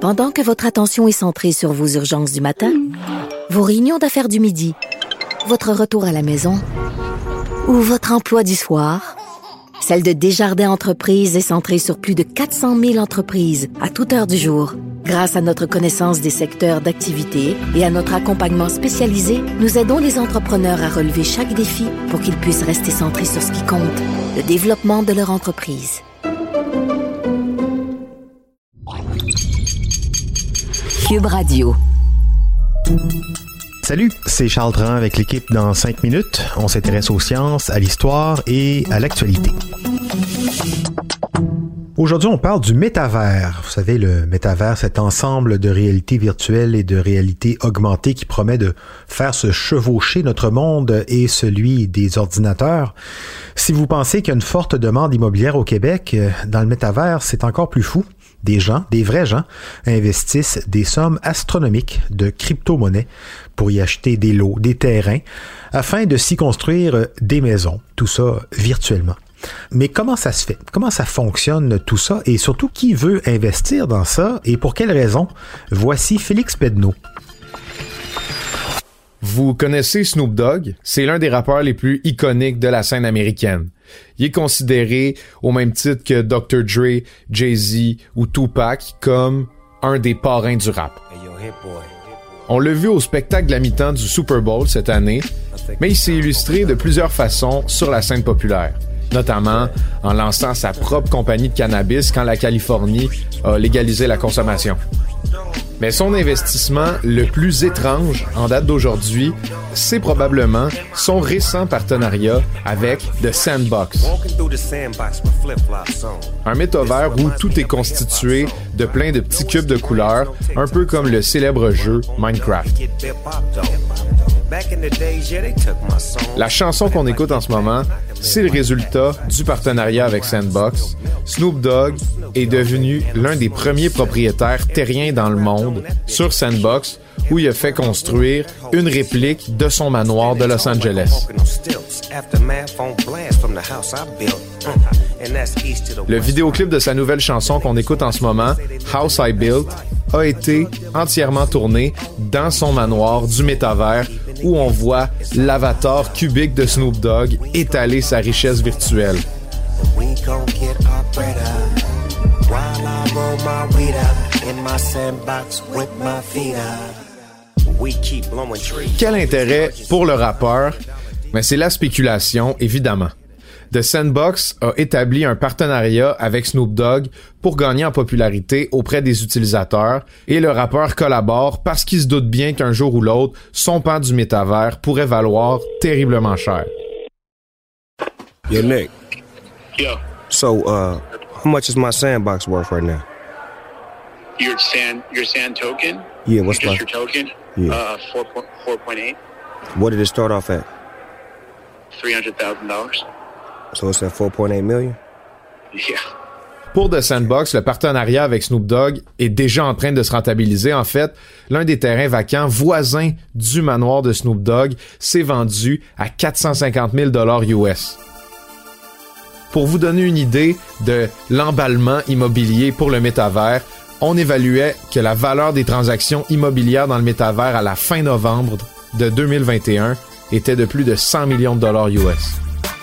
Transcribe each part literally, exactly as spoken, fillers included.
Pendant que votre attention est centrée sur vos urgences du matin, vos réunions d'affaires du midi, votre retour à la maison ou votre emploi du soir, celle de Desjardins Entreprises est centrée sur plus de quatre cent mille entreprises à toute heure du jour. Grâce à notre connaissance des secteurs d'activité et à notre accompagnement spécialisé, nous aidons les entrepreneurs à relever chaque défi pour qu'ils puissent rester centrés sur ce qui compte, le développement de leur entreprise. Cube Radio. Salut, c'est Charles Dran avec l'équipe dans cinq minutes. On s'intéresse aux sciences, à l'histoire et à l'actualité. Aujourd'hui, on parle du métavers. Vous savez, le métavers, cet ensemble de réalité virtuelle et de réalité augmentée qui promet de faire se chevaucher notre monde et celui des ordinateurs. Si vous pensez qu'il y a une forte demande immobilière au Québec, dans le métavers, c'est encore plus fou. Des gens, des vrais gens, investissent des sommes astronomiques de crypto-monnaies pour y acheter des lots, des terrains, afin de s'y construire des maisons, tout ça virtuellement. Mais comment ça se fait? Comment ça fonctionne tout ça? Et surtout, qui veut investir dans ça et pour quelles raisons? Voici Félix Pedneau. Vous connaissez Snoop Dogg? C'est l'un des rappeurs les plus iconiques de la scène américaine. Il est considéré, au même titre que docteur Dre, Jay-Z ou Tupac, comme un des parrains du rap. On l'a vu au spectacle de la mi-temps du Super Bowl cette année, mais il s'est illustré de plusieurs façons sur la scène populaire, notamment en lançant sa propre compagnie de cannabis quand la Californie a légalisé la consommation. Mais son investissement le plus étrange en date d'aujourd'hui, c'est probablement son récent partenariat avec The Sandbox. Un métavers où tout est constitué de plein de petits cubes de couleurs, un peu comme le célèbre jeu Minecraft. La chanson qu'on écoute en ce moment, c'est le résultat du partenariat avec Sandbox. Snoop Dogg est devenu l'un des premiers propriétaires terriens dans le monde sur Sandbox, où il a fait construire une réplique de son manoir de Los Angeles. Le vidéoclip de sa nouvelle chanson qu'on écoute en ce moment, House I Built, a été entièrement tourné dans son manoir du métavers, où on voit l'avatar cubique de Snoop Dogg étaler sa richesse virtuelle. Quel intérêt pour le rappeur? Mais c'est la spéculation, évidemment. The Sandbox a établi un partenariat avec Snoop Dogg pour gagner en popularité auprès des utilisateurs et le rappeur collabore parce qu'il se doute bien qu'un jour ou l'autre, son pan du métavers pourrait valoir terriblement cher. Yo, Nick. Yo. So, uh, how much is my Sandbox worth right now? Your sand, your sand token? Yeah, what's Just my... your token? Yeah. Uh, four four point eight. What did it start off at? Three hundred thousand dollars. So it's at four point eight million? Yeah. Pour The Sandbox, le partenariat avec Snoop Dogg est déjà en train de se rentabiliser. En fait, l'un des terrains vacants voisins du manoir de Snoop Dogg s'est vendu à quatre cent cinquante mille dollars U S. Pour vous donner une idée de l'emballement immobilier pour le métavers, on évaluait que la valeur des transactions immobilières dans le métavers à la fin novembre de deux mille vingt et un était de plus de cent millions de dollars U S.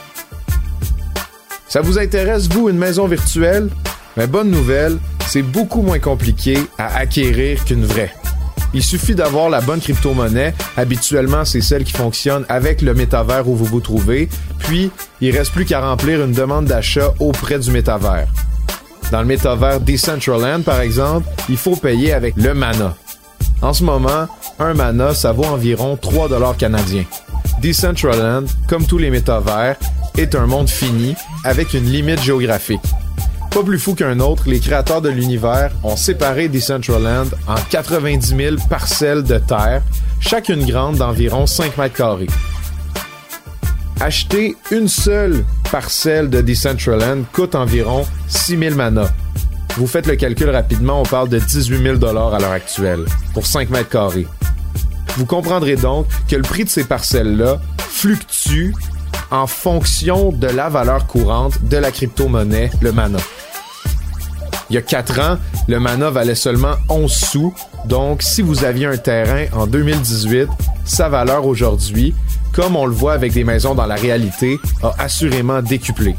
Ça vous intéresse, vous, une maison virtuelle? Mais bonne nouvelle, c'est beaucoup moins compliqué à acquérir qu'une vraie. Il suffit d'avoir la bonne crypto-monnaie. Habituellement, c'est celle qui fonctionne avec le métavers où vous vous trouvez. Puis, il reste plus qu'à remplir une demande d'achat auprès du métavers. Dans le métavers Decentraland, par exemple, il faut payer avec le mana. En ce moment, un mana, ça vaut environ trois dollars canadiens. Decentraland, comme tous les métavers, est un monde fini avec une limite géographique. Pas plus fou qu'un autre, les créateurs de l'univers ont séparé Decentraland en quatre-vingt-dix mille parcelles de terre, chacune grande d'environ cinq mètres carrés. Acheter une seule parcelle de Decentraland coûte environ six mille mana. Vous faites le calcul rapidement, on parle de dix-huit mille dollars à l'heure actuelle, pour cinq mètres carrés. Vous comprendrez donc que le prix de ces parcelles-là fluctue en fonction de la valeur courante de la crypto-monnaie, le mana. Il y a quatre ans, le mana valait seulement onze sous, donc si vous aviez un terrain en deux mille dix-huit, sa valeur aujourd'hui, comme on le voit avec des maisons dans la réalité, a assurément décuplé.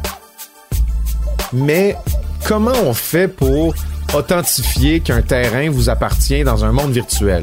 Mais comment on fait pour authentifier qu'un terrain vous appartient dans un monde virtuel?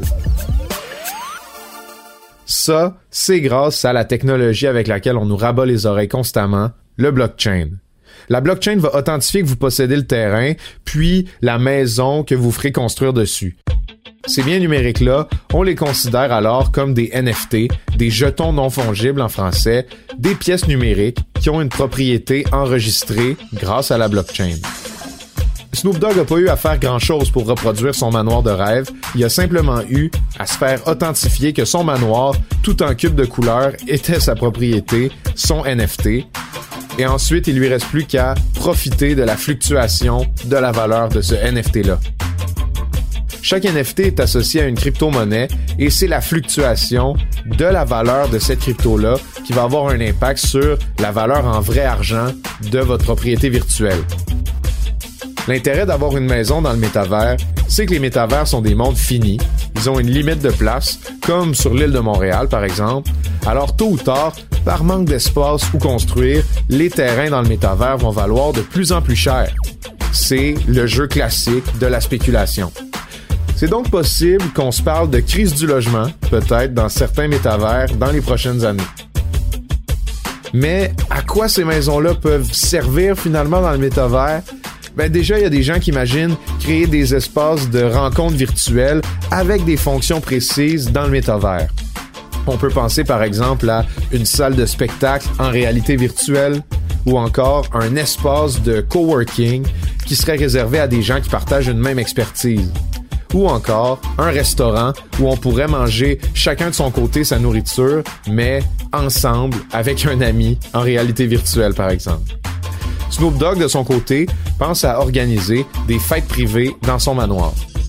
Ça, c'est grâce à la technologie avec laquelle on nous rabat les oreilles constamment, le blockchain. La blockchain va authentifier que vous possédez le terrain, puis la maison que vous ferez construire dessus. Ces biens numériques-là, on les considère alors comme des N F T, des jetons non fongibles en français, des pièces numériques qui ont une propriété enregistrée grâce à la blockchain. Snoop Dogg n'a pas eu à faire grand-chose pour reproduire son manoir de rêve, il a simplement eu à se faire authentifier que son manoir, tout en cube de couleur, était sa propriété, son N F T, et ensuite il lui reste plus qu'à profiter de la fluctuation de la valeur de ce N F T-là. Chaque N F T est associé à une crypto-monnaie et c'est la fluctuation de la valeur de cette crypto-là qui va avoir un impact sur la valeur en vrai argent de votre propriété virtuelle. L'intérêt d'avoir une maison dans le métavers, c'est que les métavers sont des mondes finis. Ils ont une limite de place, comme sur l'île de Montréal par exemple. Alors tôt ou tard, par manque d'espace où construire, les terrains dans le métavers vont valoir de plus en plus cher. C'est le jeu classique de la spéculation. C'est donc possible qu'on se parle de crise du logement, peut-être dans certains métavers, dans les prochaines années. Mais à quoi ces maisons-là peuvent servir finalement dans le métavers? Ben déjà, il y a des gens qui imaginent créer des espaces de rencontres virtuelles avec des fonctions précises dans le métavers. On peut penser par exemple à une salle de spectacle en réalité virtuelle ou encore un espace de coworking qui serait réservé à des gens qui partagent une même expertise. Ou encore un restaurant où on pourrait manger chacun de son côté sa nourriture, mais ensemble avec un ami en réalité virtuelle par exemple. Snoop Dogg, de son côté, pense à organiser des fêtes privées dans son manoir.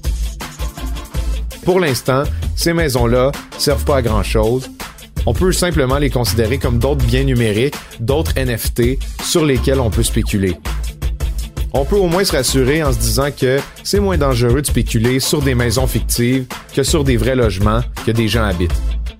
Pour l'instant, ces maisons-là servent pas à grand-chose. On peut simplement les considérer comme d'autres biens numériques, d'autres N F T sur lesquels on peut spéculer. On peut au moins se rassurer en se disant que c'est moins dangereux de spéculer sur des maisons fictives que sur des vrais logements que des gens habitent.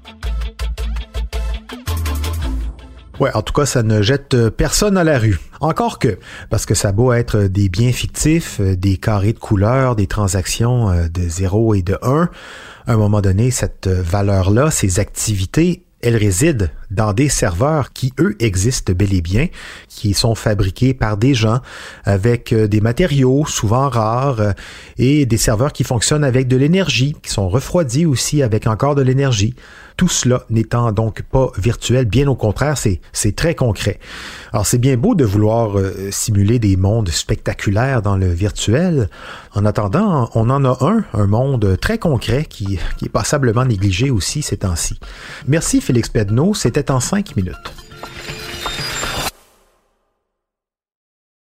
Ouais, en tout cas, ça ne jette personne à la rue. Encore que, parce que ça a beau être des biens fictifs, des carrés de couleurs, des transactions de zéro et de un, à un moment donné, cette valeur-là, ces activités, elles résident dans des serveurs qui, eux, existent bel et bien, qui sont fabriqués par des gens avec des matériaux souvent rares et des serveurs qui fonctionnent avec de l'énergie, qui sont refroidis aussi avec encore de l'énergie. Tout cela n'étant donc pas virtuel, bien au contraire, c'est, c'est très concret. Alors, c'est bien beau de vouloir euh, simuler des mondes spectaculaires dans le virtuel. En attendant, on en a un, un monde très concret qui, qui est passablement négligé aussi ces temps-ci. Merci Félix Pedneau, c'était en cinq minutes.